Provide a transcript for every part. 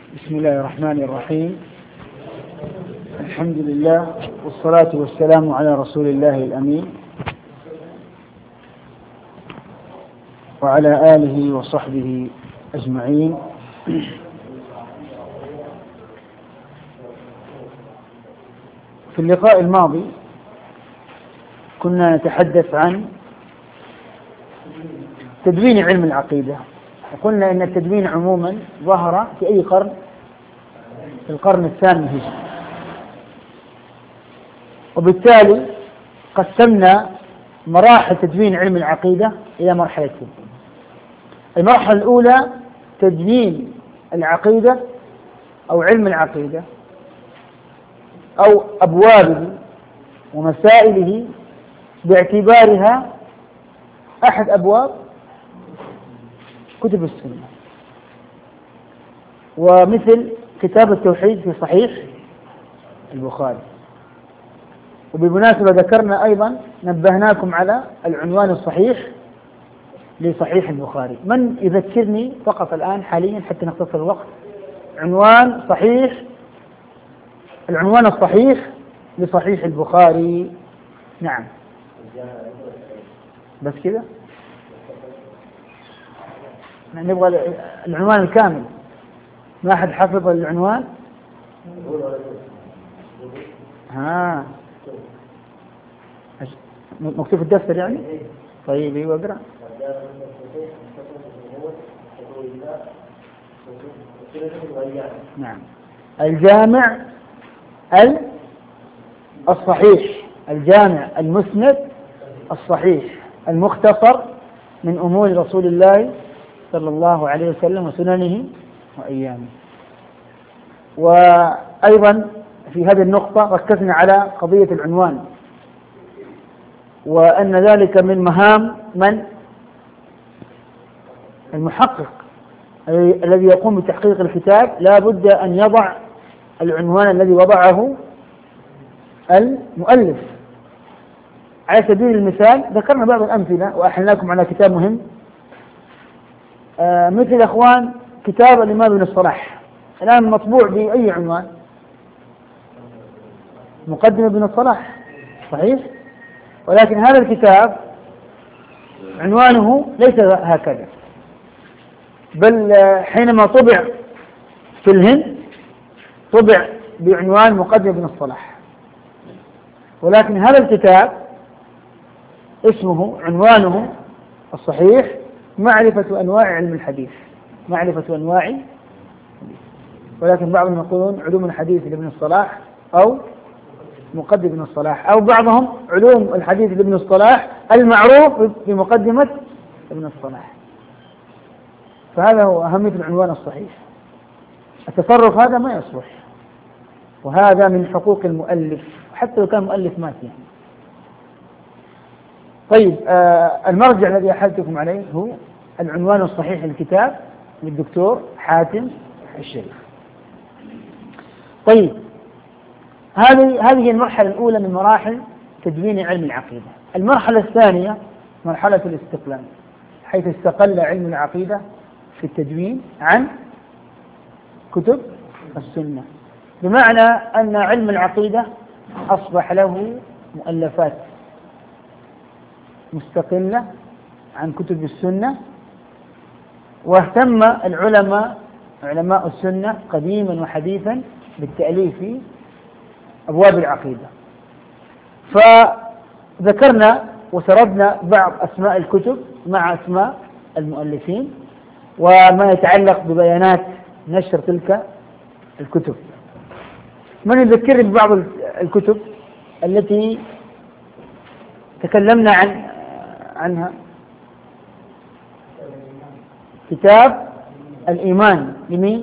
بسم الله الرحمن الرحيم. الحمد لله والصلاة والسلام على رسول الله الأمين وعلى آله وصحبه أجمعين. في اللقاء الماضي كنا نتحدث عن تدوين علم العقيدة، وقلنا إن التدوين عموما ظهر في أي قرن؟ في القرن الثاني الهجري، وبالتالي قسمنا مراحل تدوين علم العقيدة إلى مرحلتين. المرحلة الأولى تدوين العقيدة أو علم العقيدة أو أبوابه ومسائله باعتبارها أحد أبواب كتب السنة، ومثل كتاب التوحيد في صحيح البخاري. وبالمناسبة ذكرنا أيضا، نبهناكم على العنوان الصحيح لصحيح البخاري. من يذكرني فقط الآن حاليا حتى نختصر الوقت؟ العنوان الصحيح لصحيح البخاري. نعم، بس كذا نبغى العنوان الكامل. ما أحد حفظ العنوان؟ مكتوب في الدفتر يعني؟ طيب ايوه اقرأ. نعم، الجامع الصحيح، الجامع المسند الصحيح المختصر من أمور رسول الله صلى الله عليه وسلم وسننه وأيامه. وأيضا في هذه النقطة ركزنا على قضية العنوان، وأن ذلك من مهام من؟ المحقق الذي يقوم بتحقيق الكتاب. لا بد أن يضع العنوان الذي وضعه المؤلف. على سبيل المثال ذكرنا بعض الأمثلة وأحلناكم على كتاب مهم، مثل أخوان كتاب الإمام ابن الصلاح، الآن مطبوع بأي عنوان؟ مقدمة ابن الصلاح، صحيح؟ ولكن هذا الكتاب عنوانه ليس هكذا، بل حينما طبع في الهند طبع بعنوان مقدمة ابن الصلاح. ولكن هذا الكتاب اسمه، عنوانه الصحيح معرفة أنواع علم الحديث، معرفة أنواع، ولكن بعضهم يقولون علوم الحديث لابن الصلاح أو مقدمة ابن الصلاح، أو بعضهم علوم الحديث لابن الصلاح المعروف بمقدمة ابن الصلاح. فهذا هو أهمية العنوان الصحيح. التصرف هذا ما يصلح، وهذا من حقوق المؤلف حتى لو كان مؤلف مات يعني. طيب، المرجع الذي أحلتكم عليه هو العنوان الصحيح للكتاب للدكتور حاتم الشريف. طيب، هذه المرحلة الأولى من مراحل تدوين علم العقيدة. المرحلة الثانية مرحلة الاستقلال، حيث استقل علم العقيدة في التدوين عن كتب السنة، بمعنى أن علم العقيدة أصبح له مؤلفات مستقلة عن كتب السنة، واهتم علماء السنة قديما وحديثا بالتأليف في أبواب العقيدة. فذكرنا وسردنا بعض أسماء الكتب مع أسماء المؤلفين وما يتعلق ببيانات نشر تلك الكتب. من يذكرني ببعض الكتب التي تكلمنا عنها؟ كتاب الإيمان لمين؟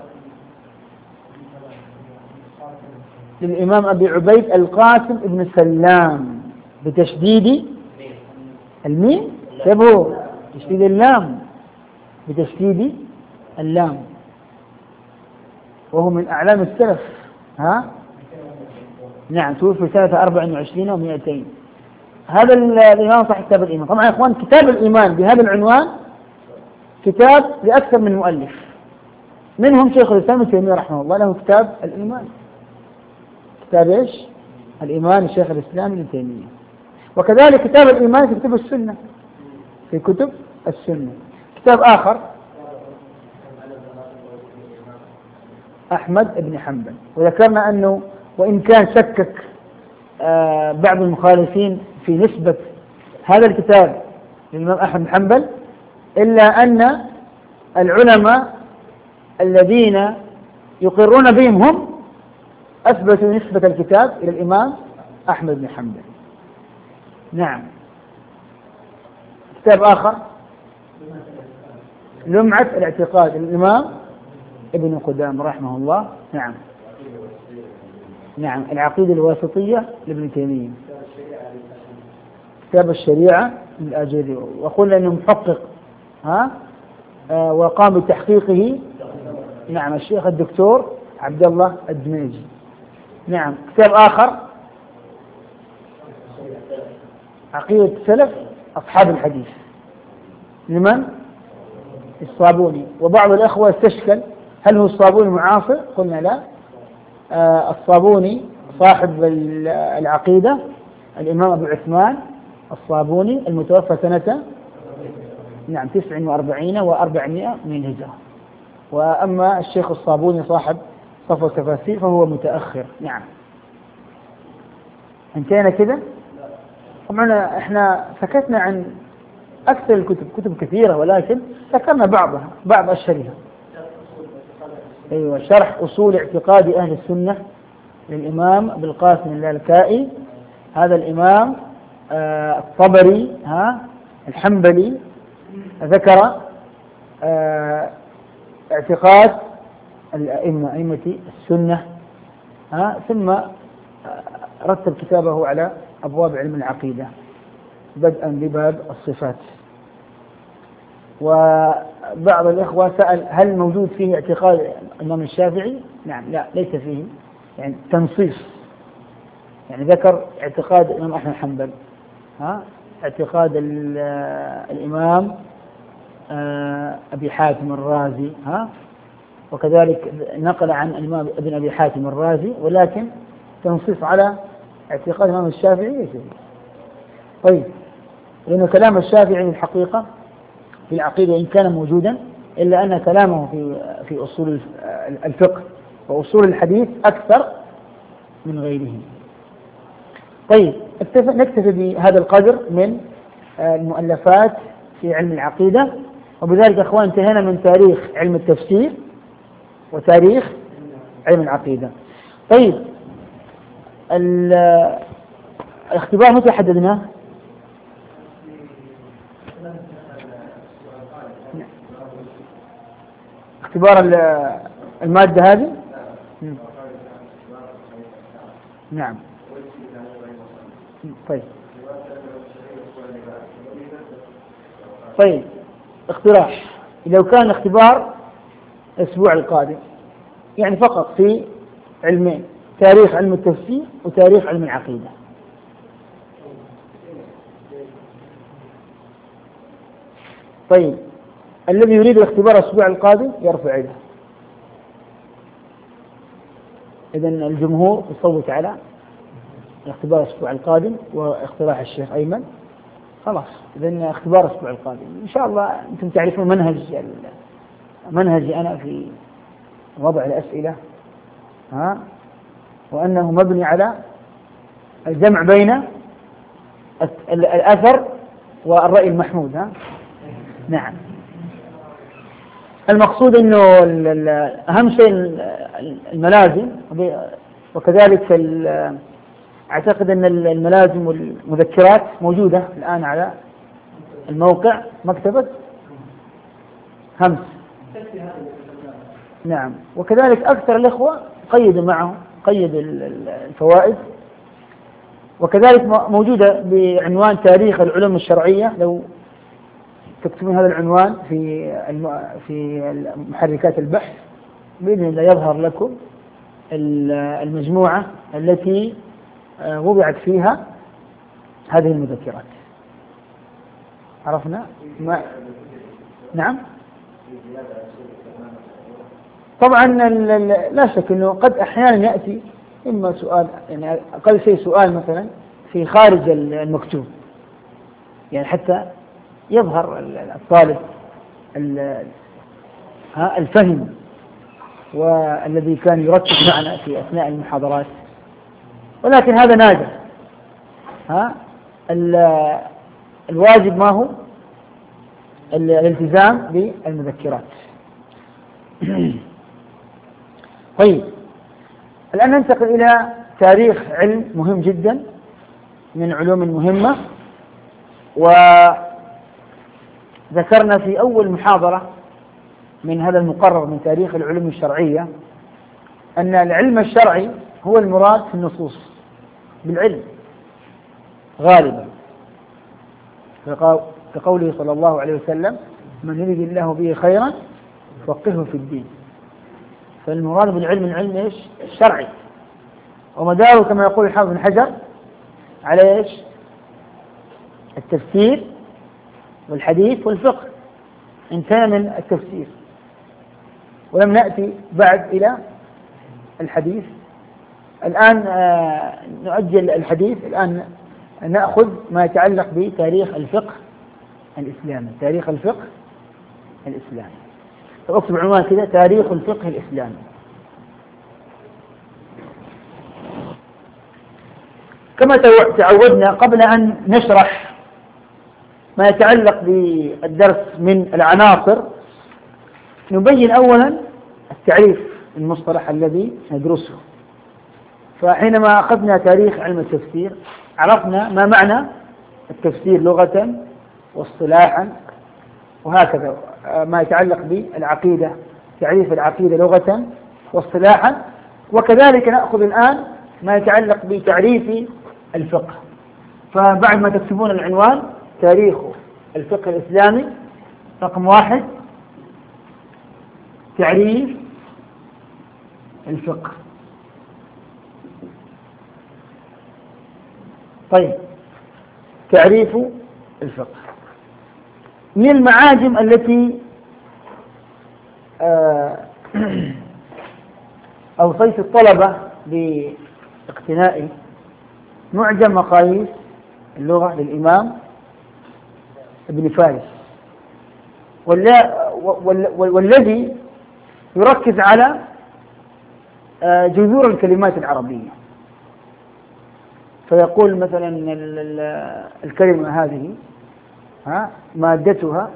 للإمام أبي عبيد القاسم ابن سلام بتشديد الميم، تبهو تشديد اللام، بتشديد اللام، وهو من أعلام السلف. نعم، توفي سنة 24 و200. هذا الإمام صاحب كتاب الإيمان. طبعا يا إخوان، كتاب الإيمان بهذا العنوان كتاب لأكثر من مؤلف، منهم شيخ الإسلام ابن تيمية رحمه الله له كتاب الإيمان. كتاب إيش؟ الإيمان لشيخ الإسلام ابن تيمية. وكذلك كتاب الإيمان في كتب السنة، في كتب السنة. كتاب آخر أحمد بن حنبل. وذكرنا أنه وإن كان شكك بعض المخالفين في نسبة هذا الكتاب للإمام أحمد بن حنبل، إلا أن العلماء الذين يقرون بهم هم أثبتوا نسبة الكتاب إلى الإمام أحمد بن حنبل. نعم. كتاب آخر لمعة الاعتقاد للإمام ابن قدامة رحمه الله. نعم. نعم. العقيدة الواسطية لابن تيمية. كتاب الشريعة للآجري، وقلنا أنه محقق وقام بتحقيقه نعم الشيخ الدكتور عبد الله الدميجي. نعم. كتاب آخر عقيدة السلف أصحاب الحديث لمن؟ الصابوني. وبعض الأخوة استشكل هل هو الصابوني معاصر؟ قلنا لا. الصابوني صاحب العقيدة الإمام أبو عثمان الصابوني المتوفى سنة 49 و400 من الهجرة. وأما الشيخ الصابوني صاحب صفوة التفاسير فهو متأخر. نعم. انتهينا كده. طبعا احنا سكتنا عن أكثر الكتب، كتب كثيرة، ولكن ذكرنا بعضها، بعض أشهرها. أيوة. شرح أصول اعتقاد أهل السنة للإمام أبو القاسم اللالكائي. هذا الإمام الطبري الحنبلي ذكر اعتقاد أئمة السنة، ثم رتب كتابه على أبواب علم العقيدة بدءا بباب الصفات. وبعض الإخوة سأل هل موجود فيه اعتقاد الإمام الشافعي؟ نعم. لا، ليس فيه يعني تنصيص. يعني ذكر اعتقاد الإمام أحمد بن حنبل، اعتقاد الإمام أبي حاتم الرازي، وكذلك نقل عن الإمام ابن أبي حاتم الرازي، ولكن تنصيص على اعتقاد الإمام الشافعي ليس فيه. طيب، لأن كلام الشافعي الحقيقة في العقيدة إن كان موجودا، إلا أن كلامه في أصول الفقه وأصول الحديث أكثر من غيره. طيب، نكتفي بهذا القدر من المؤلفات في علم العقيدة. وبذلك أخوان انتهينا من تاريخ علم التفسير وتاريخ علم العقيدة. طيب، الاختبار متى حددناه؟ اختبار المادة هذه. نعم. طيب، اقتراح لو كان اختبار الأسبوع القادم، يعني فقط في علمين، تاريخ علم التفسير وتاريخ علم العقيدة. طيب، الذي يريد الاختبار الأسبوع القادم يرفع يده. إذن الجمهور يصوت على الاختبار الأسبوع القادم واقتراح الشيخ أيمن. خلاص، إذن اختبار الأسبوع القادم إن شاء الله. أنتم تعرفون منهجي أنا في وضع الأسئلة، وأنه مبني على الجمع بين الأثر والرأي المحمود. نعم. المقصود أنه أهم شيء الملازم، وكذلك أعتقد أن الملازم والمذكرات موجودة الآن على الموقع مكتبة همس. نعم. وكذلك أكثر الإخوة قيدوا معه، قيد الفوائد. وكذلك موجودة بعنوان تاريخ العلوم الشرعية، لو تكتبون هذا العنوان في محركات البحث بإذن الله يظهر لكم المجموعة التي وضعت فيها هذه المذكرات. عرفنا؟ نعم. طبعا لا شك أنه قد أحيانا يأتي إما سؤال، يعني أقل شيء سؤال مثلا في خارج المكتوب، يعني حتى يظهر الطالب الفهم والذي كان يركز معنا في أثناء المحاضرات، ولكن هذا نادر. الواجب ما هو؟ الالتزام بالمذكرات. طيب، الآن ننتقل إلى تاريخ علم مهم جدا من علوم مهمة، وذكرنا في أول محاضرة من هذا المقرر من تاريخ العلوم الشرعية أن العلم الشرعي هو المراد في النصوص بالعلم غالبا، كقوله صلى الله عليه وسلم: من يريد الله به خيرا يفقهه في الدين. فالمراد بالعلم العلم ايش؟ الشرعي، ومداره كما يقول الحافظ بن حجر على ايش؟ التفسير والحديث والفقه. انتهى من التفسير ولم نأتي بعد إلى الحديث. الآن نؤجل الحديث، الآن نأخذ ما يتعلق بتاريخ الفقه الإسلامي. تاريخ الفقه الإسلامي، اكتب عنوان كذا: تاريخ الفقه الإسلامي. كما تعودنا قبل أن نشرح ما يتعلق بالدرس من العناصر، نبين أولا التعريف المصطلح الذي ندرسه. فحينما أخذنا تاريخ علم التفسير عرفنا ما معنى التفسير لغة واصطلاحا، وهكذا ما يتعلق بالعقيدة، تعريف العقيدة لغة واصطلاحا، وكذلك نأخذ الآن ما يتعلق بتعريف الفقه. فبعد ما تكتبون العنوان تاريخ الفقه الإسلامي، رقم 1 تعريف الفقه. طيب، تعريف الفقه من المعاجم التي أوصيت الطلبة باقتناء معجم مقاييس اللغة للإمام ابن فارس، والذي يركز على جذور الكلمات العربية. فيقول مثلا الكلمة هذه مادتها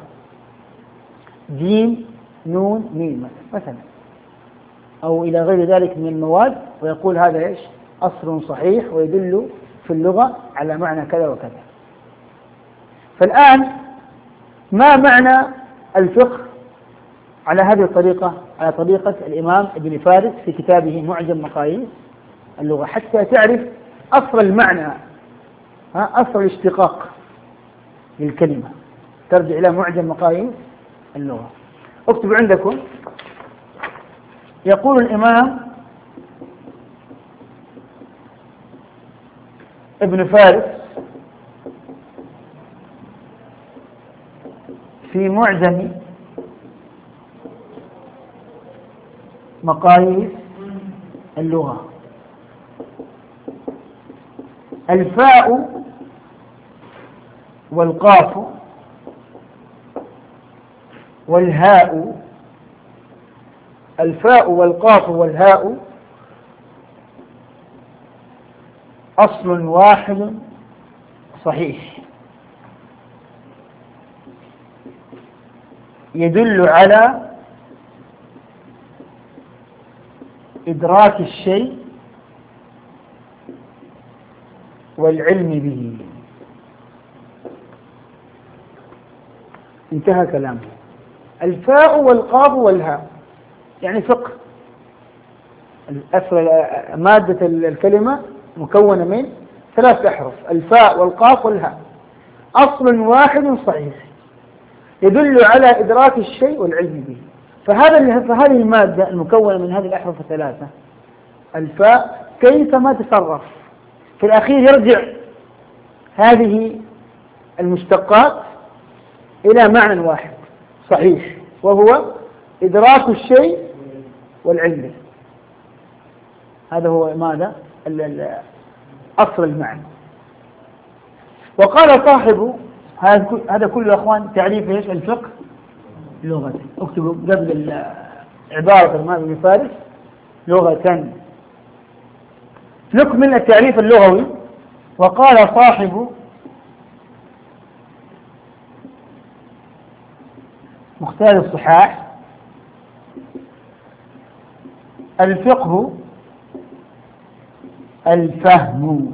جيم نون ميم مثلا، أو إلى غير ذلك من المواد، ويقول هذا إيش؟ أصل صحيح ويدل في اللغة على معنى كذا وكذا. فالآن ما معنى الفقه على هذه الطريقة، على طريقة الإمام ابن فارس في كتابه معجم مقاييس اللغة، حتى تعرف أصل المعنى، أصل الاشتقاق للكلمة. ترجع إلى معجم مقاييس اللغة. اكتب عندكم: يقول الإمام ابن فارس في معجم مقاييس اللغة: الفاء والقاف والهاء، الفاء والقاف والهاء أصل واحد صحيح يدل على إدراك الشيء والعلم به. انتهى كلامه. الفاء والقاف والهاء يعني فقه. مادة الكلمة مكونة من 3 أحرف: الفاء والقاف والهاء، أصل واحد صحيح يدل على إدراك الشيء والعلم به. فهذه المادة المكونة من هذه الأحرف 3، الفاء كيفما تصرف في الأخير يرجع هذه المشتقات إلى معنى واحد صحيح، وهو إدراك الشيء والعلم به. هذا هو ماذا؟ أصل المعنى. وقال صاحب هذا كله يا أخوان تعريف إيش؟ الفقه لغة. اكتبوا قبل عبارة المال بن فارس لغة. نكمل التعريف اللغوي. وقال صاحب مختار الصحاح: الفقه الفهم.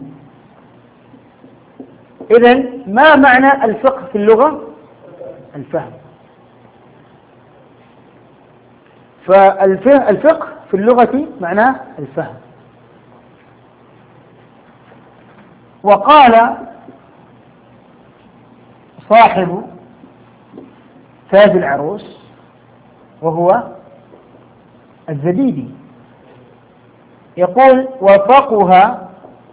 إذن ما معنى الفقه في اللغة؟ الفهم. فالفقه في اللغة معناه الفهم. وقال صاحب تاج العروس وهو الزبيدي يقول: وفقها،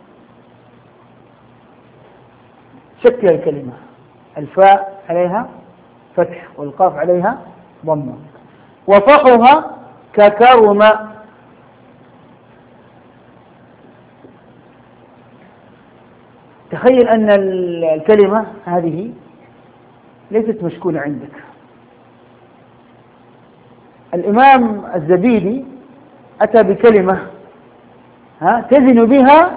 شكل الكلمة، الفاء عليها فتح والقاف عليها ضمة. وفقها ككرم. تخيل أن الكلمة هذه ليست مشكولة عندك. الإمام الزبيدي أتى بكلمة تزن بها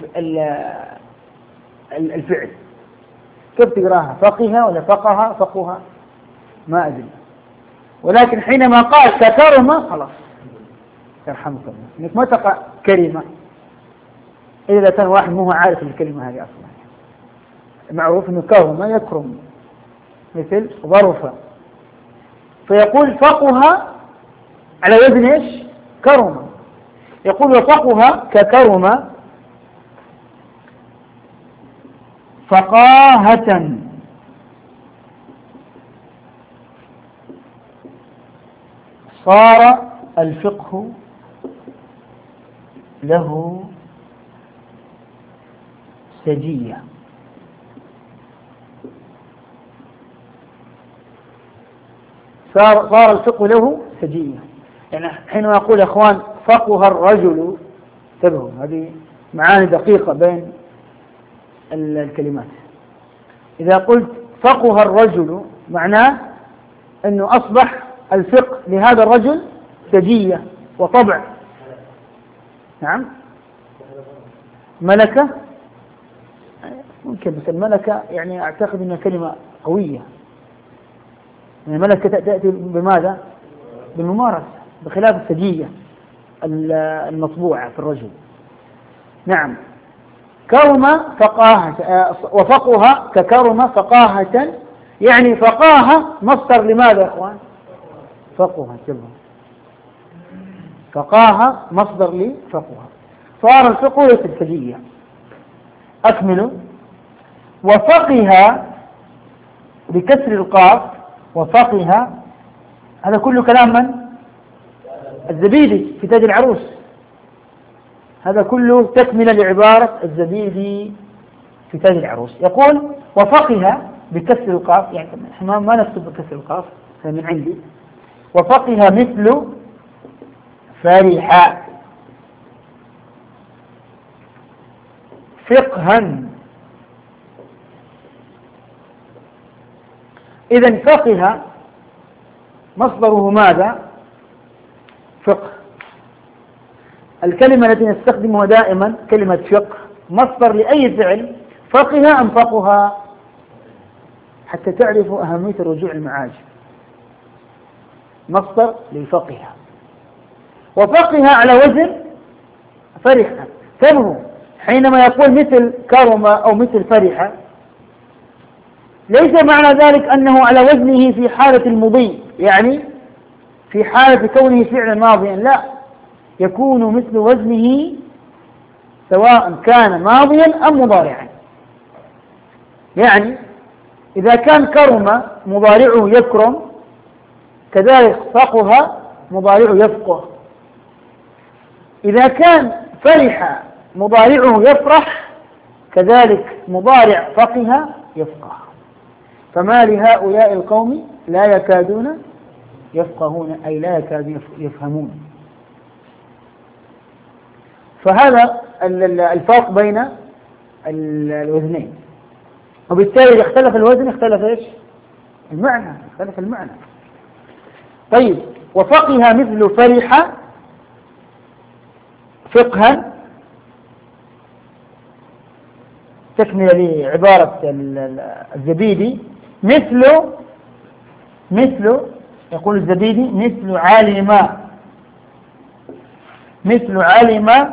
الفعل. كيف تقراها؟ فقها ولا فقها؟ فقها ما أدري. ولكن حينما قال ككرمة خلاص يرحمك الله، انك ما تقع كلمة إذا كان واحد مو عارف الكلمة هذه أصلا. معروف أنه كرمة يكرم، مثل ظرفة. فيقول فقها على وزن ايش؟ كرمة. يقول وفقها ككرمة فقاهة. صار الفقه له سجية. صار الفقه له سجية. يعني حينما يقول يا اخوان فقه الرجل، انتبهوا هذه معاني دقيقة بين الكلمات. إذا قلت فقه الرجل معناه أنه أصبح الفقه لهذا الرجل سجية وطبع. نعم، ملكة ممكن، بس الملكة يعني أعتقد أنها كلمة قوية. يعني الملكة تأتي بماذا؟ بالممارسة، بخلاف السجية المطبوعة في الرجل. نعم، كرم فقاهة، وفقها ككرم فقاهة، يعني فقاهة مصدر لماذا يا اخوان؟ فقها. فقاهة مصدر لفقها. صار الفقه ليس السجية. أكمل. وفقها بكسر القاف، وفقها هذا كله كلام من؟ الزبيدي في تاج العروس. هذا كله تكملة لعبارة الزبيدي في تاج العروس. يقول وفقها بكسر القاف، يعني احنا ما نكتب بكسر القاف من عندي. وفقها مثل فرحة. فقها. إذن فقه مصدره ماذا؟ فقه. الكلمة التي نستخدمها دائما كلمة فقه مصدر لأي فعل. فقه أم فقها، حتى تعرفوا أهمية الرجوع المعاجم. مصدر لفقه. وفقه على وزن فرحة. تنهو حينما يقول مثل كرمة أو مثل فرحة، ليس معنى ذلك أنه على وزنه في حالة المضي، يعني في حالة كونه فعلا ماضيا، لا، يكون مثل وزنه سواء كان ماضيا أم مضارعا. يعني إذا كان كرم مضارعه يكرم، كذلك فقه مضارعه يفقه. إذا كان فرح مضارعه يفرح، كذلك مضارع فقه يفقه. فما لهؤلاء القوم لا يكادون يفقهون، أي لا يكادون يفهمون. فهذا الفرق بين الوزنين، وبالتالي إذا اختلف الوزن اختلف إيش؟ المعنى، اختلف المعنى. طيب، وفقه مثل فرح فقها، تكمل لعبارة الزبيدي، مثل يقول الزبيدي مثل علم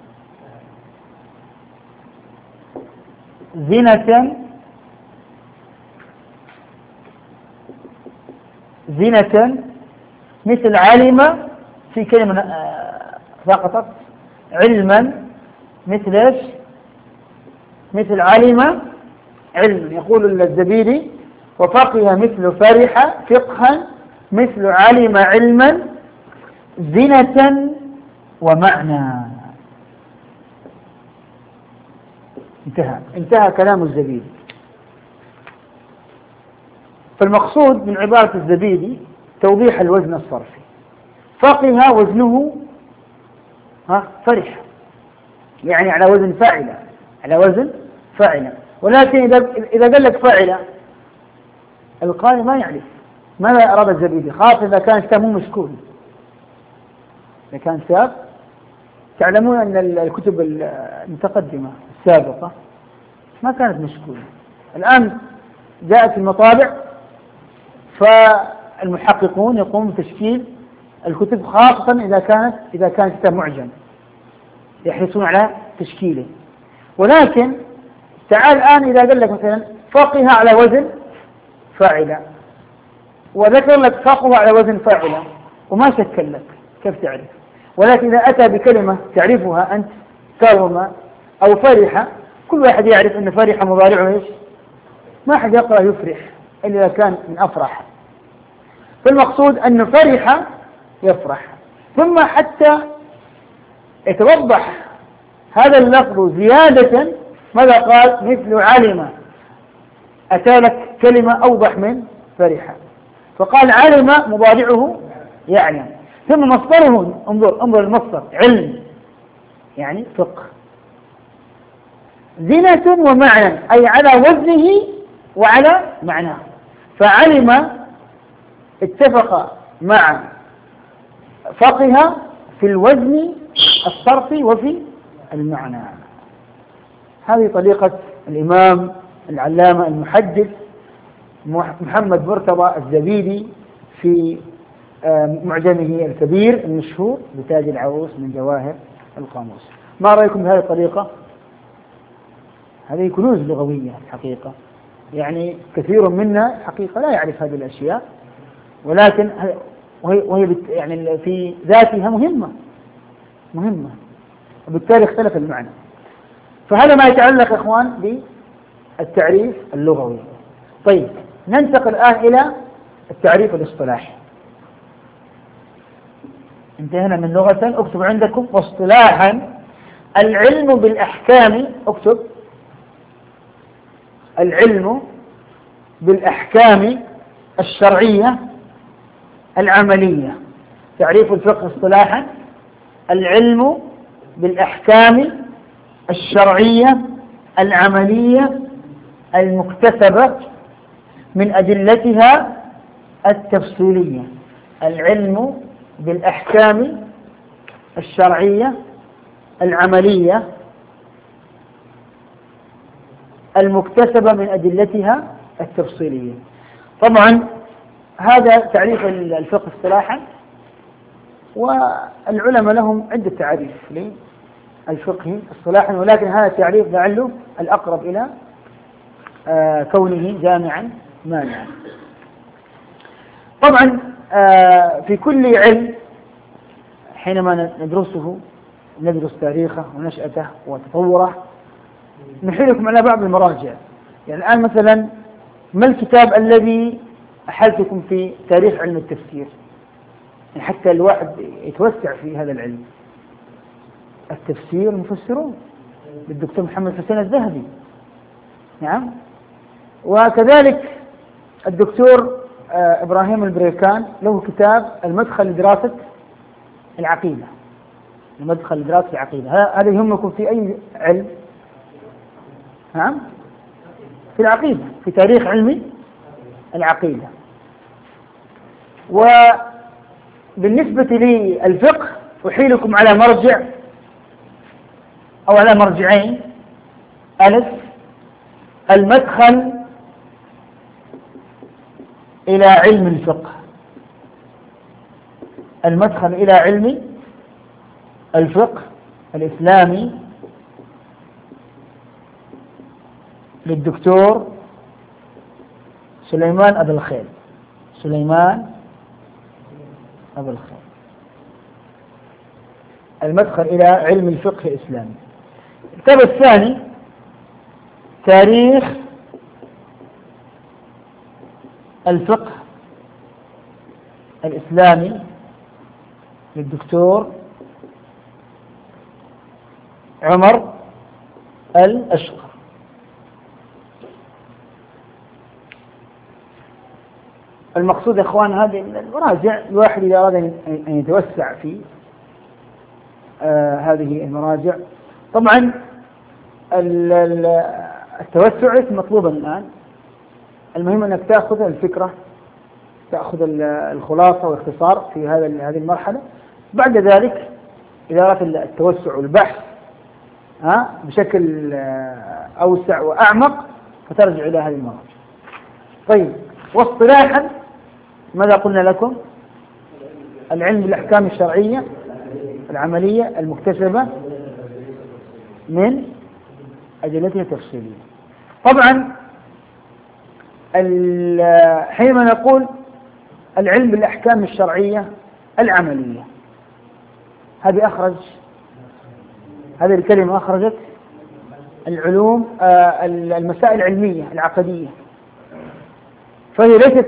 زنة مثل علم، في كلمة سقطت، علما مثل ايش؟ مثل علم علم. يقول الزبيدي وفقه مثل فرح فقها مثل علم علما زنة ومعنى. انتهى كلام الزبيدي. فالمقصود من عبارة الزبيدي توضيح الوزن الصرفي. فقه وزنه فرح، يعني على وزن فاعلة، ولكن إذا قال لك فاعلة القارئ ما يعرف ماذا أراد الزبيدي، خاصة إذا كان كتاب مو مشكول. إذا كان كتاب، تعلمون أن الكتب المتقدمة السابقة ما كانت مشكولة، الآن جاءت المطابع فالمحققون يقومون بتشكيل الكتب، خاصة إذا كان كتاب معجم يحرصون على تشكيله. ولكن تعال الآن إذا قال لك مثلا فقه على وزن فاعلة، وذكر لك فقه على وزن فاعلة وما شكل لك، كيف تعرف؟ ولكن إذا أتى بكلمة تعرفها أنت كرم أو فرح، كل واحد يعرف أن فرح مضارعه إيش؟ ما حد يقرأ يفرح إلا إذا كان من أفرح. فالمقصود أن فرح يفرح. ثم حتى يتوضح هذا اللفظ زيادة، ماذا قال؟ مثل علم، أتى لك كلمة أوضح من فرح، فقال علم مضارعه يعلم. ثم مصدره، انظر المصدر، علم يعني فقه، زنة ومعنى، أي على وزنه وعلى معناه. فعلم اتفق مع فقه في الوزن الصرفي وفي المعنى. هذه طريقة الإمام العلامة المحدث محمد مرتضى الزبيدي في معجمه الكبير المشهور بتاج العروس من جواهر القاموس. ما رأيكم بهذه الطريقة؟ هذه كنوز لغوية الحقيقة، يعني كثير منا حقيقة لا يعرف هذه الأشياء، ولكن وهي يعني في ذاتها مهمة، وبالتالي اختلف المعنى. فهذا ما يتعلق إخوان بالتعريف اللغوي. طيب، ننتقل الآن إلى التعريف الاصطلاحي. انتهينا من لغة، اكتب عندكم واصطلاحا العلم بالأحكام، اكتب العلم بالأحكام الشرعية العملية. تعريف الفقه اصطلاحا العلم بالأحكام الشرعية العملية المكتسبة من أدلتها التفصيلية. العلم بالأحكام الشرعية العملية المكتسبة من أدلتها التفصيلية. طبعا هذا تعريف الفقه اصطلاحا، والعلماء لهم عدة تعريف للفقه اصطلاحا، ولكن هذا التعريف لعله الأقرب إلى كونه جامعا مانعا. طبعا في كل علم حينما ندرس تاريخه ونشأته وتطوره نحيلكم على بعض المراجع. يعني الآن مثلا ما الكتاب الذي أحلتكم في تاريخ علم التفسير، يعني حتى الواحد يتوسع في هذا العلم؟ التفسير المفسرون للدكتور محمد حسين الذهبي، نعم. وكذلك الدكتور إبراهيم البريكان له كتاب المدخل لدراسة العقيدة، المدخل لدراسة العقيدة. هذا يهمكم في أي علم؟ نعم، في العقيدة، في تاريخ علم العقيدة. وبالنسبة للفقه أحيلكم على مرجع أو على مرجعين. ألف، المدخل إلى علم الفقه، المدخل إلى علم الفقه الإسلامي للدكتور سليمان أبو الخيل. سليمان أبو الخيل، المدخل إلى علم الفقه الإسلامي. الكتاب الثاني تاريخ الفقه الإسلامي للدكتور عمر الأشقر. المقصود يا إخوان هذه المراجع، الواحد إذا أراد أن يتوسع في هذه المراجع، طبعا التوسع ليس مطلوبا الآن، المهم أنك تأخذ الفكرة، تأخذ الخلاصة والاختصار في هذه المرحلة. بعد ذلك إذا أردت التوسع والبحث بشكل أوسع وأعمق فترجع إلى هذه المراجع. طيب، واصطلاحا ماذا قلنا لكم؟ العلم بالأحكام الشرعية العملية المكتسبة من أدلتها التفصيلية. طبعا حينما نقول العلم بالأحكام الشرعية العملية، هذه الكلمة أخرجت العلوم المسائل العلمية العقدية، فهي ليست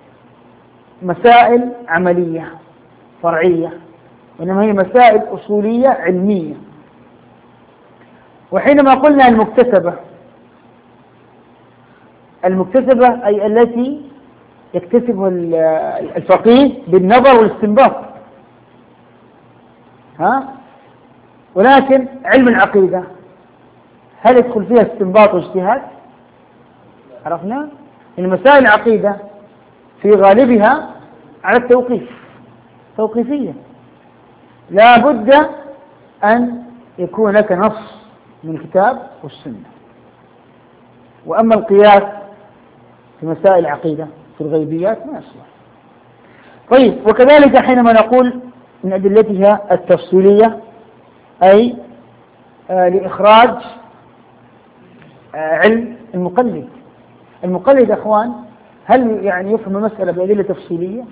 مسائل عملية فرعية، وإنما هي مسائل أصولية علمية. وحينما قلنا المكتسبة أي التي يكتسبها الفقيه بالنظر والاستنباط، ولكن علم العقيدة هل يدخل فيها استنباط واجتهاد؟ عرفنا أن مسائل العقيدة في غالبها على التوقيف، توقيفية، لا بد أن يكون لك نص من الكتاب والسنة. وأما القياس في مسائل العقيدة في الغيبيات ما يصلح. طيب، وكذلك حينما نقول من أدلتها التفصيلية أي لإخراج علم المقلد. المقلد أخوان هل يعني يفهم المسألة بأدلة تفصيلية؟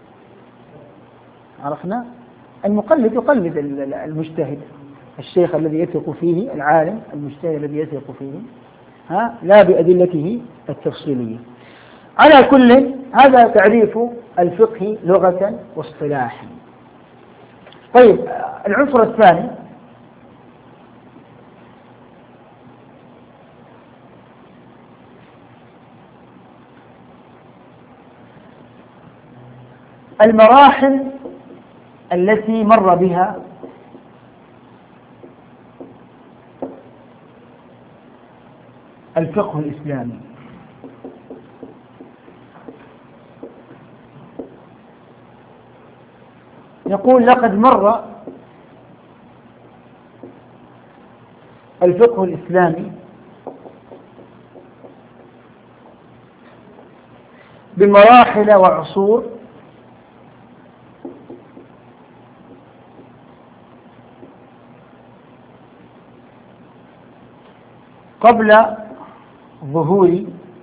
عرفنا المقلد يقلد المجتهد، الشيخ الذي يثق فيه، العالم المجتهد الذي يثق فيه، لا بأدلته التفصيلية. على كل هذا تعريف الفقه لغة واصطلاحا. طيب، العنصر الثاني المراحل التي مر بها الفقه الإسلامي. يقول لقد مر الفقه الإسلامي بمراحل وعصور قبل ظهور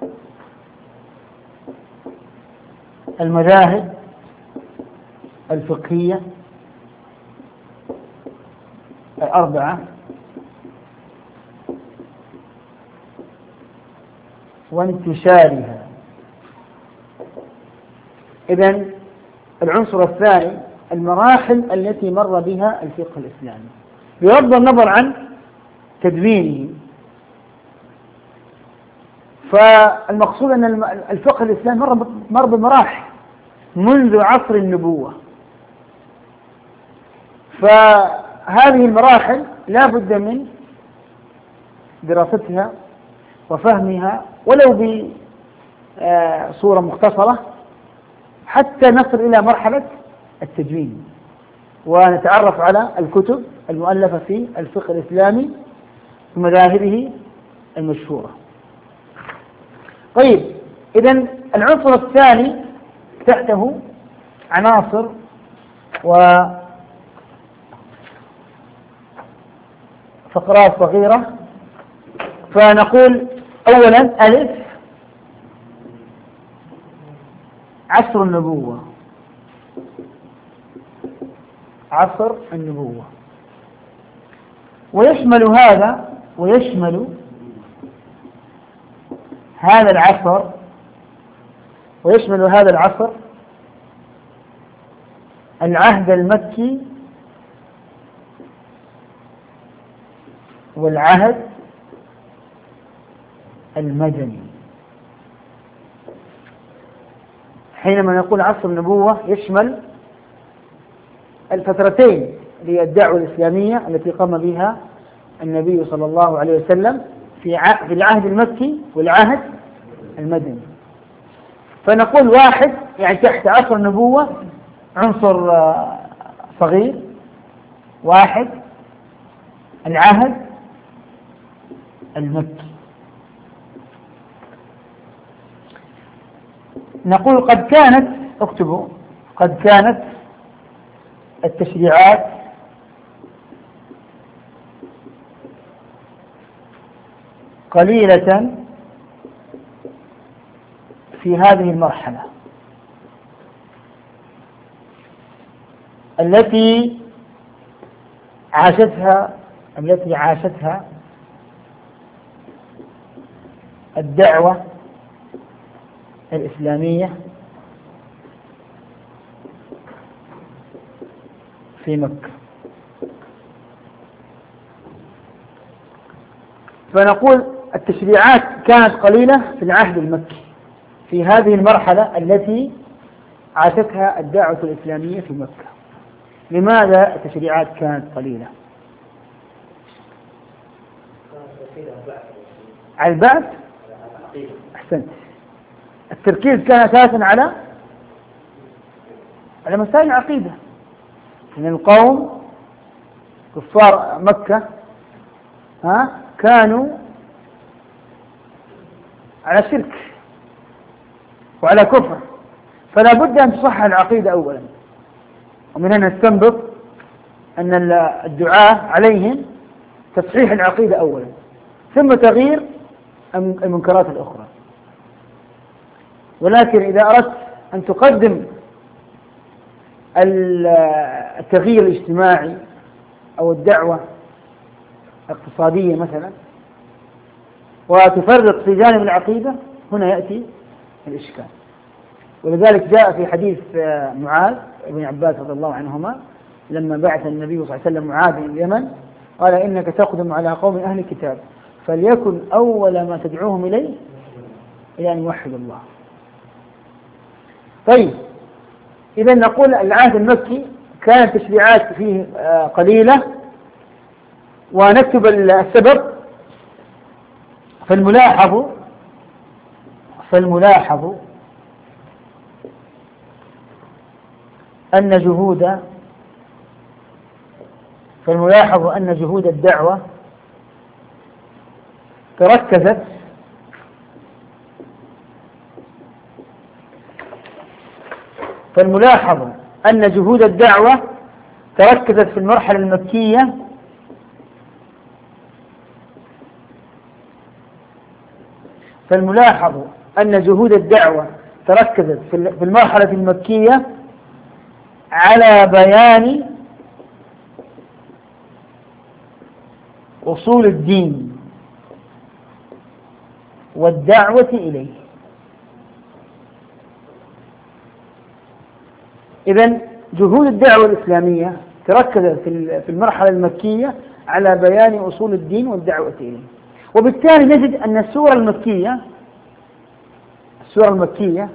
المذاهب الفقهية الأربعة وانتشارها. إذن العنصر الثاني المراحل التي مر بها الفقه الإسلامي بغض النظر عن تدوينه. فالمقصود أن الفقه الإسلامي مر بمراحل منذ عصر النبوة، هذه المراحل لا بد من دراستها وفهمها ولو بصورة مختصرة حتى نصل إلى مرحلة التجويد ونتعرف على الكتب المؤلفة في الفقه الإسلامي ومذاهبه المشهورة. طيب، إذن العنصر الثاني تحته عناصر وفقرات صغيرة. فنقول أولا ألف عصر النبوة. عصر النبوة ويشمل هذا العصر العهد المكي والعهد المدني. حينما نقول عصر النبوة يشمل الفترتين للدعوة الإسلامية التي قام بها النبي صلى الله عليه وسلم في العهد المكي والعهد المدني. فنقول واحد يعني تحت عصر النبوة عنصر صغير واحد العهد المكي. نقول قد كانت التشريعات قليلة في هذه المرحلة التي عاشتها الدعوة الإسلامية في مكة. فنقول التشريعات كانت قليلة في العهد المكي في هذه المرحلة التي عاشتها الدعوة الإسلامية في مكة. لماذا التشريعات كانت قليلة؟ على البعث. أحسنت. التركيز كان أساسا على مسائل العقيدة، لأن القوم كفار مكة كانوا على شرك وعلى كفر، فلا بد أن تصح العقيدة أولا. ومن هنا نستنبط أن الدعاة عليهم تصحيح العقيدة أولا ثم تغيير المنكرات الأخرى. ولكن إذا أردت أن تقدم التغيير الاجتماعي أو الدعوة الاقتصادية مثلا وتفرط في جانب العقيدة، هنا يأتي الإشكال. ولذلك جاء في حديث معاذ بن عباس رضي الله عنهما لما بعث النبي صلى الله عليه وسلم معاذ إلى اليمن قال: إنك تقدم على قوم أهل الكتاب فليكن أول ما تدعوهم إليه إلى أن يوحدوا الله. طيب، إذا نقول العهد المكي كانت التشريعات فيه قليلة، ونكتب السبب. فالملاحظ أن جهود الدعوة تركزت في المرحلة المكية فالملاحظ أن جهود الدعوة تركزت في المرحلة المكية على بيان أصول الدين والدعوة إليه. إذن جهود الدعوة الإسلامية تركزت في المرحلة المكية على بيان أصول الدين والدعوة إليه. وبالتالي نجد أن السورة المكية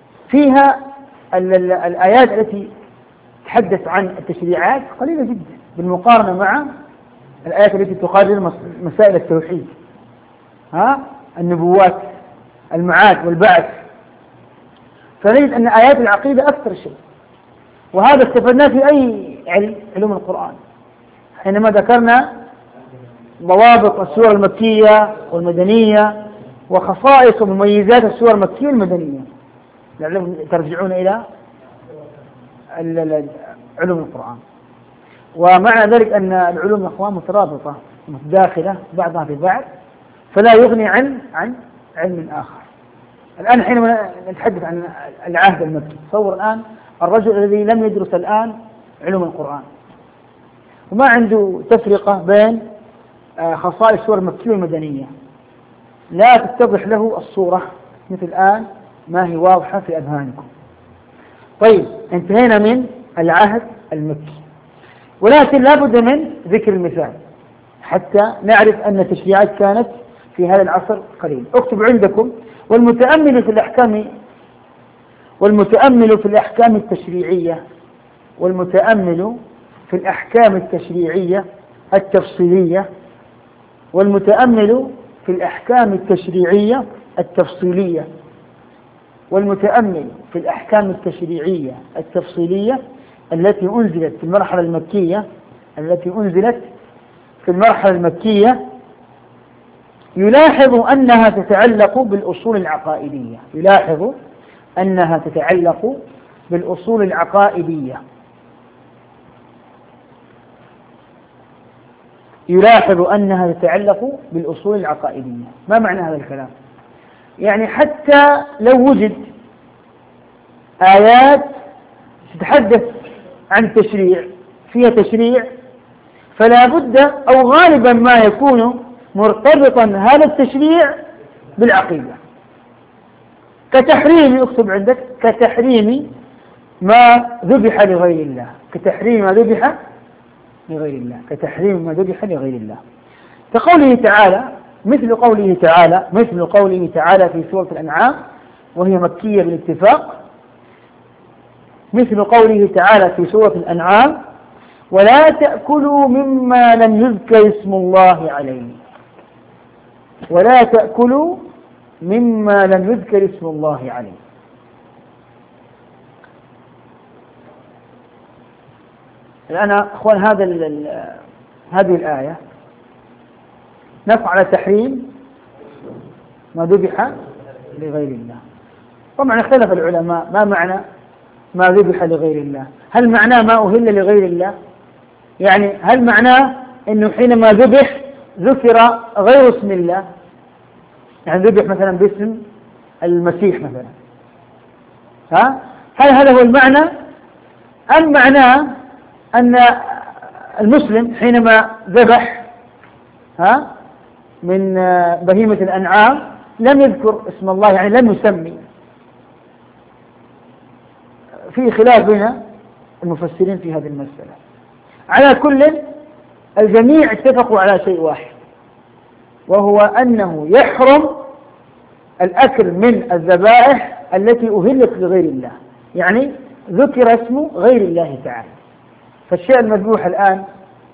فيها الآيات التي تحدث عن التشريعات قليلة جدا، بالمقارنة مع الآيات التي تقرر مسائل التوحيد، النبوات، المعاد والبعث، فنجد أن آيات العقيدة أكثر شيء. وهذا استفدناه في أي علوم القرآن حينما ذكرنا ضوابط السور المكية والمدنية وخصائص ومميزات السور المكية والمدنية، لعلكم ترجعون إلى علوم القرآن. ومعنى ذلك أن العلوم الأخوان مترابطة متداخلة بعضها في بعض، فلا يغني عن علم آخر. الآن حينما نتحدث عن العهد المكي، تصور الآن الرجل الذي لم يدرس الآن علوم القرآن وما عنده تفرقة بين خصائص السور المكية والمدنية، لا تتضح له الصورة مثل الآن ما هي واضحة في أذهانكم. طيب، انتهينا من العهد المكي، ولكن لا بد من ذكر المثال حتى نعرف أن التشريعات كانت في هذا العصر قليل. اكتب عندكم: والمتأمل في الأحكام التشريعية، والمتأمل في الأحكام التشريعية التفصيلية، والمتأمل في الأحكام التشريعية التفصيلية، والمتأمل في الأحكام التشريعية التفصيلية التي أنزلت في المرحلة المكية يلاحظ أنها تتعلق بالأصول العقائدية. ما معنى هذا الكلام؟ يعني حتى لو وجد آيات تتحدث عن تشريع، فيها تشريع، فلا بد أو غالبا ما يكون مرتبطا هذا التشريع بالعقيدة، كتحريم، اكتب عندك: كتحريم ما ذبح لغير الله، كتحريم ما ذبح لغير الله، كقوله تعالى، مثل قوله تعالى في سورة الأنعام، وهي مكية بالاتفاق، مثل قوله تعالى في سورة الأنعام: ولا تأكلوا مما لم يذكر اسم الله عليه، ولا تأكلوا مما لم يذكر اسم الله عليه. الآن أخوان هذه الآية نص على تحريم ما ذبح لغير الله. طبعا اختلف العلماء ما معنى ما ذبح لغير الله، هل معناه ما أهل لغير الله؟ يعني هل معناه أنه حينما ذكر غير اسم الله، يعني ذبح مثلا باسم المسيح مثلا، هل هذا هو المعنى؟ أم معناه أن المسلم حينما ذبح من بهيمة الأنعام لم يذكر اسم الله، يعني لم يسمي؟ في خلاف بين المفسرين في هذه المسألة. على كل، الجميع اتفقوا على شيء واحد، وهو أنه يحرم الأكل من الذبائح التي أهلت لغير الله، يعني ذكر اسم غير الله تعالى. فالشيء المذبوح الآن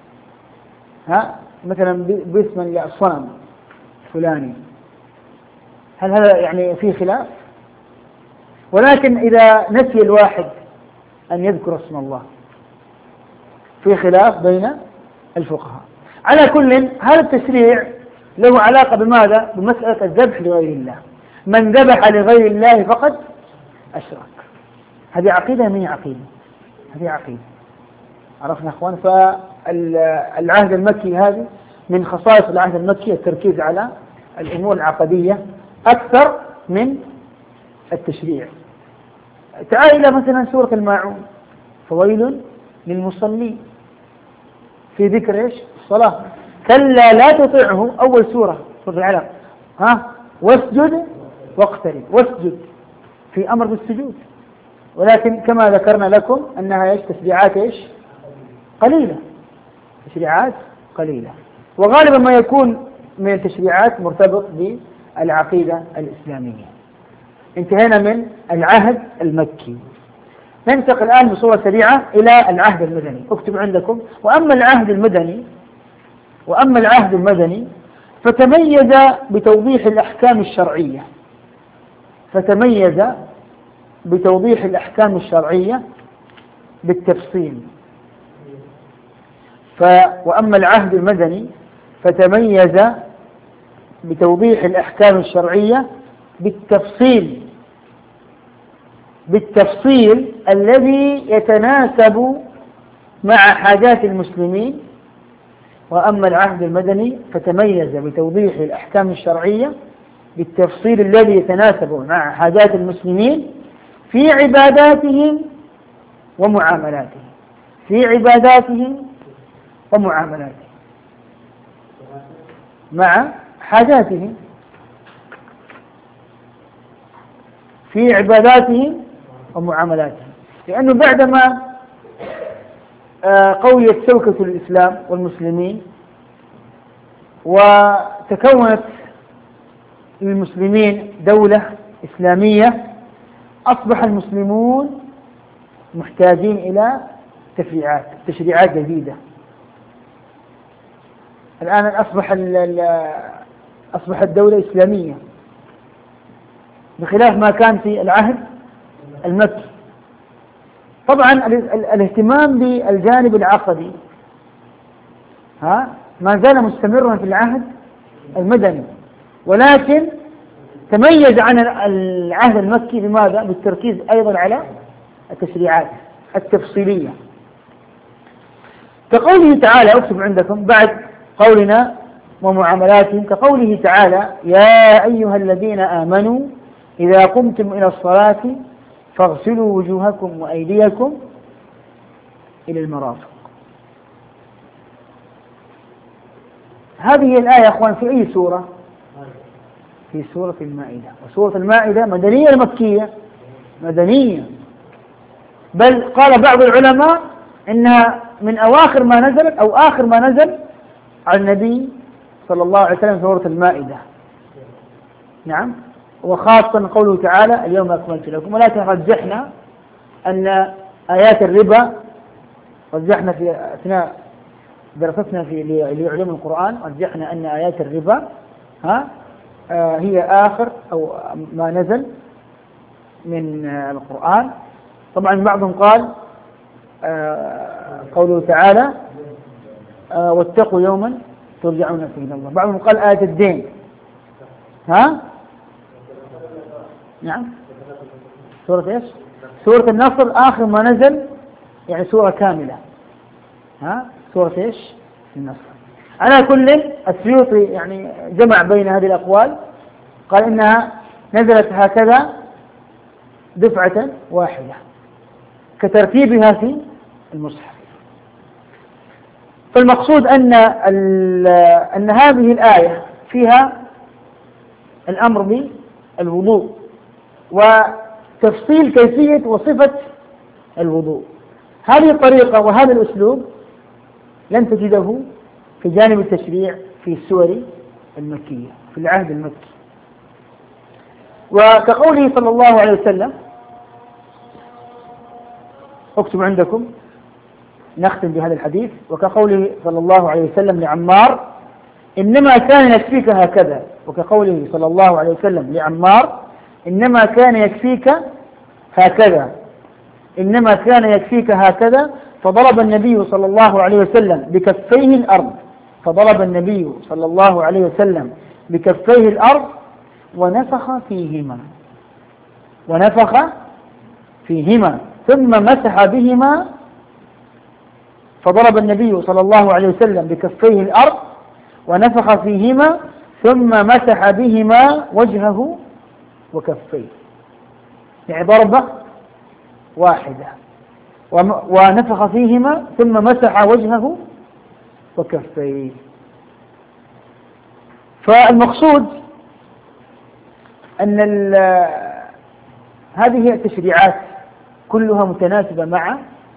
مثلا باسم الصنم فلاني، هل هذا يعني فيه خلاف؟ ولكن إذا نسي الواحد أن يذكر اسم الله في خلاف بين الفقهاء. على كل، هذا التشريع له علاقة بماذا؟ بمسألة الذبح لغير الله. من ذبح لغير الله فقد أشرك. هذه عقيدة من عقيدة، هذه عقيدة. عرفنا أخوان؟ فالعهد المكي هذه من خصائص العهد المكي التركيز على الأمور العقدية أكثر من التشريع. تعال إلى مثلا سورة الماعون: فويل للمصلين، في ذكر ايش؟ الصلاة. كلا لا تطعه، أول سورة العلق، واسجد واقترب، واسجد في أمر بالسجود، ولكن كما ذكرنا لكم أنها تشريعات قليلة، تشريعات قليلة، وغالبا ما يكون من التشريعات مرتبط بالعقيدة الإسلامية. انتهينا من العهد المكي. ننتقل الآن بصورة سريعة إلى العهد المدني. اكتب عندكم: وأما العهد المدني فتميز بتوضيح الأحكام الشرعية، بالتفصيل. وأما العهد المدني فتميز بتوضيح الأحكام الشرعية بالتفصيل الذي يتناسب مع حاجات المسلمين. وأما العهد المدني فتميز بتوضيح الأحكام الشرعية بالتفصيل الذي يتناسب مع حاجات المسلمين في عباداتهم ومعاملاتهم. مع حاجاتهم، في عباداتهم ومعاملاتهم. لأنه بعدما قويت شوكة الإسلام والمسلمين وتكونت للمسلمين دولة إسلامية، أصبح المسلمون محتاجين إلى تشريعات جديدة. الآن أصبحت دولة إسلامية بخلاف ما كان في العهد المكي. طبعا الاهتمام بالجانب العقدي ما زال مستمرا في العهد المدني، ولكن تميز عن العهد المكي بماذا؟ بالتركيز أيضا على التشريعات التفصيلية. كقوله تعالى، اكتب عندكم بعد قولنا ومعاملاتهم، كقوله تعالى: يا أيها الذين آمنوا إذا قمتم إلى الصلاة فاغسلوا وجوهكم وأيديكم إلى المرافق. هذه الآية يا أخوان في أي سورة؟ في سورة المائدة. وسورة المائدة مدنية مكية؟ مدنية، بل قال بعض العلماء إنها من أواخر ما نزلت أو آخر ما نزل على النبي صلى الله عليه وسلم سورة المائدة. نعم، وخاصة قوله تعالى: اليوم أكملت لكم. ولكن رجحنا أن آيات الربا، رجحنا في أثناء دراستنا لعلوم القرآن، رجحنا أن آيات الربا هي آخر أو ما نزل من القرآن. طبعا بعضهم قال قوله تعالى: واتقوا يوما ترجعون فيه إلى الله. بعضهم قال آية الدين. نعم، سورة ايش؟ سورة النصر آخر ما نزل، يعني سورة كاملة. سورة ايش؟ النصر. على كل، السيوطي يعني جمع بين هذه الأقوال، قال إنها نزلت هكذا دفعة واحدة كترتيبها في المصحف. فالمقصود أن هذه الآية فيها الأمر بالوضوء وتفصيل كيفية وصفة الوضوء. هذه الطريقة وهذا الأسلوب لن تجده في جانب التشريع في السور المكية في العهد المكي. وكقوله صلى الله عليه وسلم، اكتب عندكم نختم بهذا الحديث، وكقوله صلى الله عليه وسلم لعمار: إنما كان يكفيك هكذا. وكقوله صلى الله عليه وسلم لعمار: إنما كان يكفيك هكذا. إنما كان يكفيك هكذا. فضرب النبي صلى الله عليه وسلم بكفيه الأرض. فضرب النبي صلى الله عليه وسلم بكفيه الأرض ونفخ فيهما ثم مسح بهما. فضرب النبي صلى الله عليه وسلم بكفيه الأرض ونفخ فيهما ثم مسح بهما وجهه وكفيه، يعني ضربة واحدة، ونفخ فيهما ثم مسح وجهه وكفيه. فالمقصود أن هذه التشريعات كلها متناسبة مع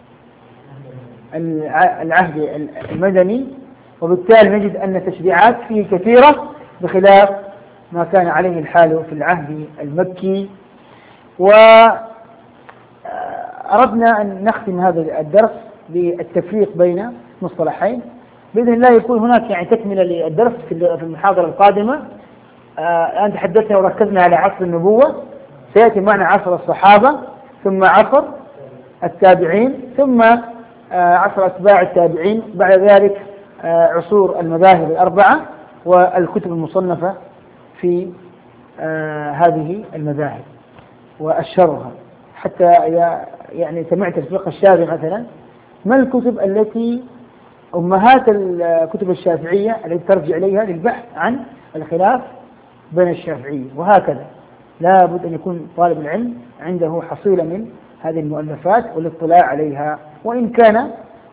العهد المدني، وبالتالي نجد أن التشريعات فيه كثيرة بخلاف ما كان عليه الحال في العهد المكي. وأيضا أردنا أن نختم هذا الدرس بالتفريق بين مصطلحين. بإذن الله يكون هناك يعني تكملة للدرس في المحاضرة القادمة. الآن تحدثنا وركزنا على عصر النبوة، سيأتي معنا عصر الصحابة، ثم عصر التابعين، ثم عصر أتباع التابعين، بعد ذلك عصور المذاهب الأربعة والكتب المصنفة في هذه المذاهب وأشهرها. حتى يعني سمعت الفقه الشافعي مثلا، ما الكتب التي أمهات الكتب الشافعية التي ترجع إليها للبحث عن الخلاف بين الشافعية، وهكذا. لا بد أن يكون طالب العلم عنده حصيلة من هذه المؤلفات والاطلاع عليها، وإن كان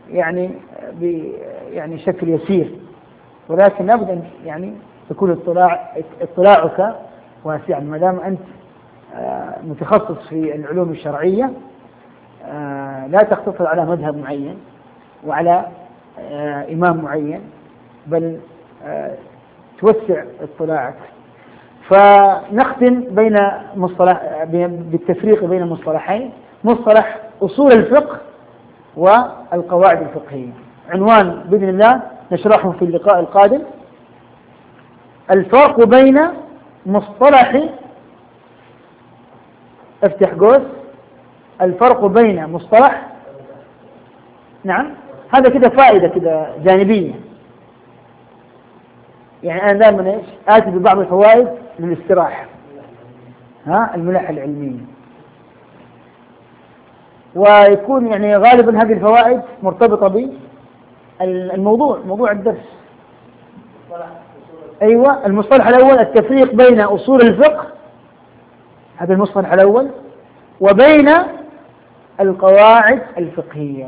يعني شكل يسير، ولكن لا بد أن يعني يكون اطلاعك واسعا. ما دام أنت متخصص في العلوم الشرعية، لا تقتصر على مذهب معين وعلى إمام معين، بل توسع اطلاعك. فنختم بالتفريق بين مصطلحين: مصطلح أصول الفقه والقواعد الفقهية. عنوان بإذن الله نشرحه في اللقاء القادم: الفرق بين مصطلح، افتح قوس، الفرق بين مصطلح، نعم هذا كده فائدة كده جانبية، يعني أنا دائما آتي ببعض الفوائد للاستراحة، الملح العلمية، ويكون يعني غالبا هذه الفوائد مرتبطة بالموضوع، موضوع الدرس. أيوة، المصطلح الأول التفريق بين أصول الفقه، هذا المصطلح الأول، وبين القواعد الفقهية،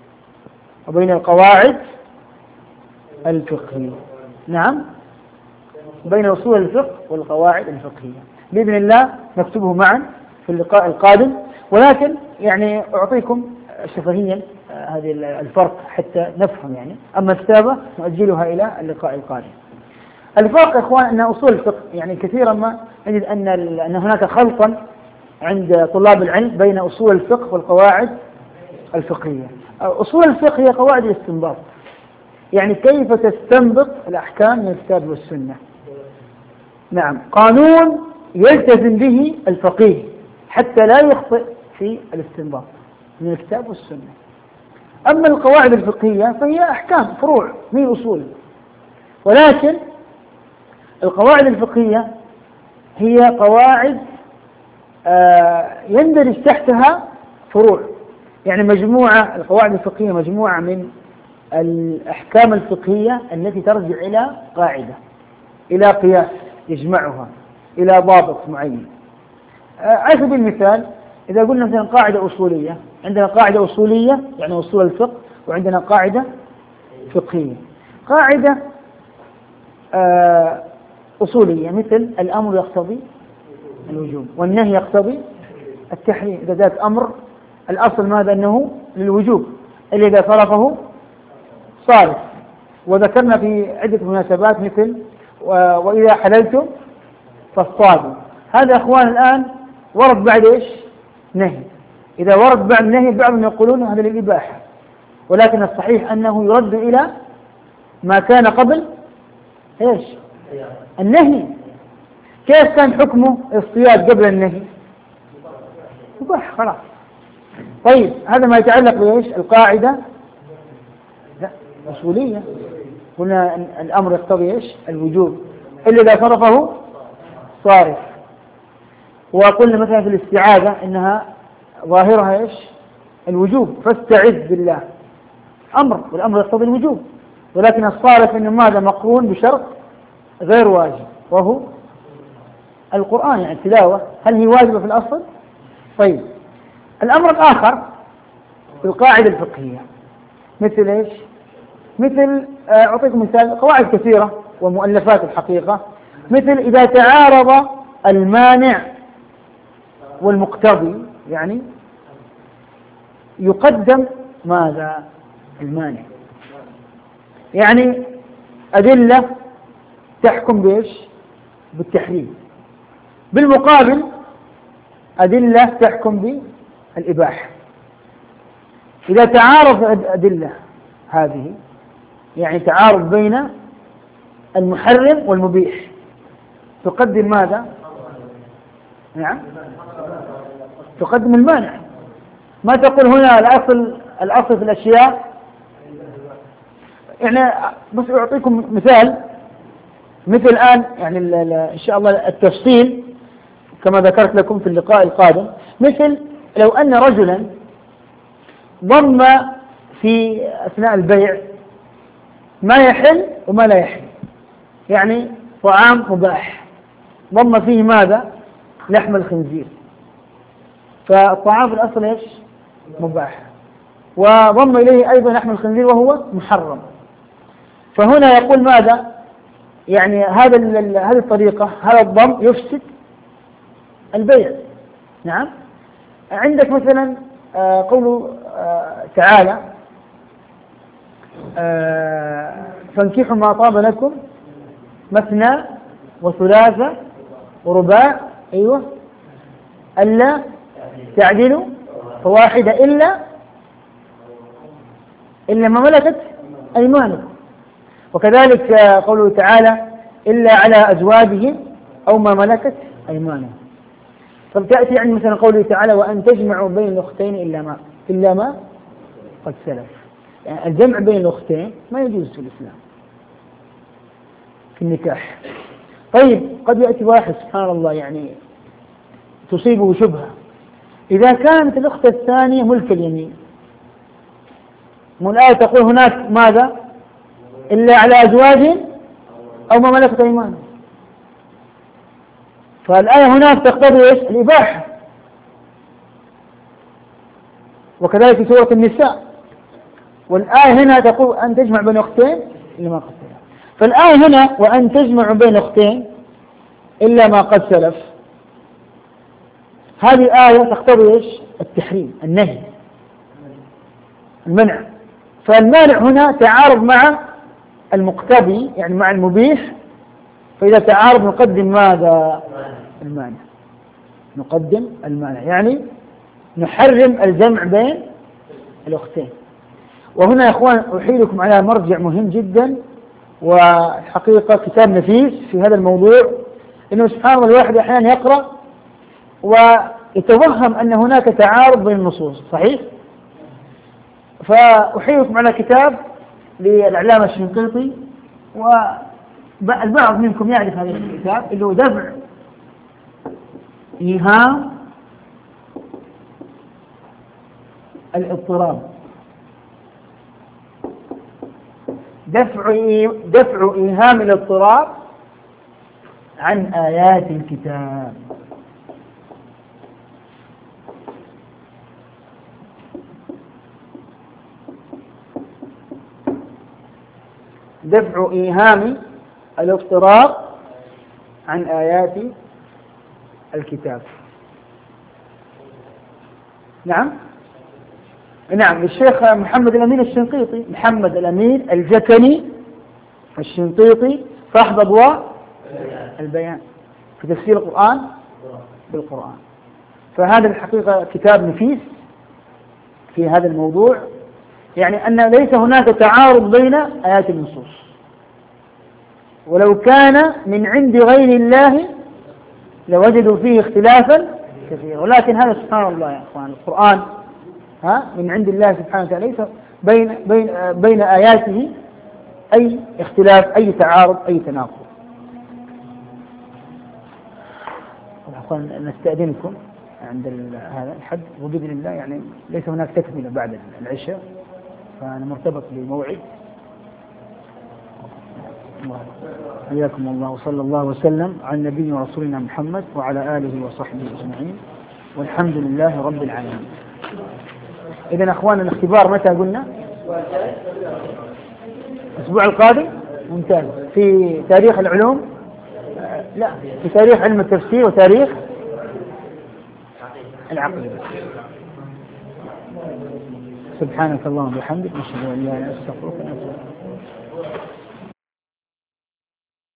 نعم، بين أصول الفقه والقواعد الفقهية. بإذن الله نكتبه معا في اللقاء القادم، ولكن يعني أعطيكم شفهيا هذه الفرق حتى نفهم يعني. أما الكتابة نؤجلها إلى اللقاء القادم. الفرق يا إخوان أن أصول الفقه، يعني كثيرا ما نجد أن هناك خلطا عند طلاب العلم بين أصول الفقه والقواعد الفقهية. أصول الفقه هي قواعد الاستنباط، يعني كيف تستنبط الأحكام من الكتاب والسنة. نعم، قانون يلتزم به الفقيه حتى لا يخطئ في الاستنباط من الكتاب والسنة. أما القواعد الفقهية فهي أحكام، فروع من أصول. ولكن القواعد الفقهية هي قواعد يندرج تحتها فروع، يعني مجموعة، القواعد الفقهية مجموعة من الأحكام الفقهية التي ترجع إلى قاعدة، إلى قياس يجمعها، إلى ضابط معين. على سبيل المثال إذا قلنا مثلا قاعدة أصولية، عندنا قاعدة أصولية يعني أصول الفقه، وعندنا قاعدة فقهية. قاعدة أصولية مثل الأمر يقتضي الوجوب والنهي يقتضي التحريم. إذا ذات أمر الأصل ماذا؟ أنه للوجوب، اللي إذا صرفه صارف. وذكرنا في عدة مناسبات مثل وإذا حللتم فاصطادوا. هذا أخوان الآن ورد بعد إيش؟ نهي. إذا ورد بعد نهي بعضهم يقولون هذا للإباحة، ولكن الصحيح أنه يرد إلى ما كان قبل إيش؟ النهي. كيف كان حكمه الصياد قبل النهي؟ يباح خلاص. طيب هذا ما يتعلق بإيش؟ القاعدة لا أصولية، قلنا الأمر يقتضي إيش؟ الوجوب، إلا إذا صرفه صارف. وقلنا مثلا في الاستعاذة إنها ظاهرها إيش؟ الوجوب، فاستعذ بالله، أمر، والأمر يقتضي الوجوب، ولكن الصارف إنه ماذا؟ مقرون بشرط غير واجب، وهو القرآن، يعني التلاوة. هل هي واجبة في الأصل؟ طيب الأمر الآخر في القاعدة الفقهية مثل إيش؟ مثل أعطيكم مثال، قواعد كثيرة ومؤلفات الحقيقة، مثل إذا تعارض المانع والمقتضي، يعني يقدم ماذا؟ المانع. يعني أدلة تحكم بإيش؟ بالتحريم، بالمقابل أدلة تحكم بالإباحة. إذا تعارض الأدلة هذه، يعني تعارض بين المحرم والمبيح، تقدم ماذا؟ نعم، تقدم المانع. ما تقول هنا الأصل في الأشياء. يعني بس أعطيكم مثال، مثل الآن يعني إن شاء الله التفصيل كما ذكرت لكم في اللقاء القادم. مثل لو أن رجلا ضم في أثناء البيع ما يحل وما لا يحل، يعني طعام مباح ضم فيه ماذا؟ لحم الخنزير، فالطعام في الأصل إيش؟ مباح، وضم إليه أيضا لحم الخنزير وهو محرم. فهنا يقول ماذا؟ يعني هذه الطريقة، هذا الضم يفسد البيع. نعم. عندك مثلا قوله تعالى فانكحوا ما طاب لكم مثنى وثلاثة ورباع، أيوة، ألا تعدلوا فواحدة إلا ما ملكت أيمانكم. وكذلك قوله تعالى إلا على أزواجهم أو ما ملكت أيمانهم. فبتأتي يعني مثلا قوله تعالى وأن تجمعوا بين الأختين إلا ما قد سلف. يعني الجمع بين الأختين ما يجوز في الإسلام في النكاح. طيب قد يأتي واحد سبحان الله يعني تصيبه شبهة، إذا كانت الأخت الثانية ملك اليمين، والآية تقول هناك ماذا؟ إلا على أزواجهم أو ما ملكت أيمانهم، فالآية هناك تقتضي إيش؟ الإباحة. وكذلك في سورة النساء، والآية هنا تقول أن تجمع بين أختين إلا ما قد سلف. فالآية هنا وأن تجمع بين أختين إلا ما قد سلف، هذه الآية تقتضي إيش؟ التحريم، النهي، المنع. فالمانع هنا تعارض مع المقتضي، يعني مع المبيح. فإذا تعارض نقدم ماذا؟ المانع. نقدم المانع، يعني نحرم الجمع بين الأختين. وهنا يا أخوان أحيلكم على مرجع مهم جدا، والحقيقة كتاب نفيس في هذا الموضوع، إنه سبحان الله الواحد أحيانا يقرأ ويتوهم أن هناك تعارض بين النصوص، صحيح؟ فأحيلكم على كتاب للعلامة الشنقيطي، والبعض منكم يعرف هذا الكتاب، اللي هو دفع إيهام الاضطراب، دفع إيهام الاضطراب عن آيات الكتاب. دفع إيهام الاضطراب عن آيات الكتاب. نعم للشيخ محمد الأمين الشنقيطي، محمد الأمين الجكني الشنقيطي، صاحب أضواء البيان في تفسير القرآن بالقرآن. فهذا الحقيقة كتاب نفيس في هذا الموضوع، يعني أن ليس هناك تعارض بين آيات النصوص، ولو كان من عند غير الله لوجدوا فيه اختلافا كثيرا. ولكن هذا سبحان الله يا أخوان، القرآن من عند الله سبحانه وتعالى، ليس بين آياته أي اختلاف، أي تعارض، أي تناقض. أخوان نستأذنكم عند هذا الحد، وبإذن الله يعني ليس هناك تكملة بعد العشاء، فأنا مرتبط بموعد. حياكم الله، وصلى الله وسلم على النبي ورسولنا محمد وعلى آله وصحبه أجمعين، والحمد لله رب العالمين. إذن أخواننا الاختبار متى قلنا؟ الأسبوع القادم. ممتاز. في تاريخ العلوم، لا، في تاريخ علم التفسير وتاريخ العقل. سبحانك اللهم وبحمدك، نشهد أن لا إله إلا أنت، نستغفرك ونتوب إليك.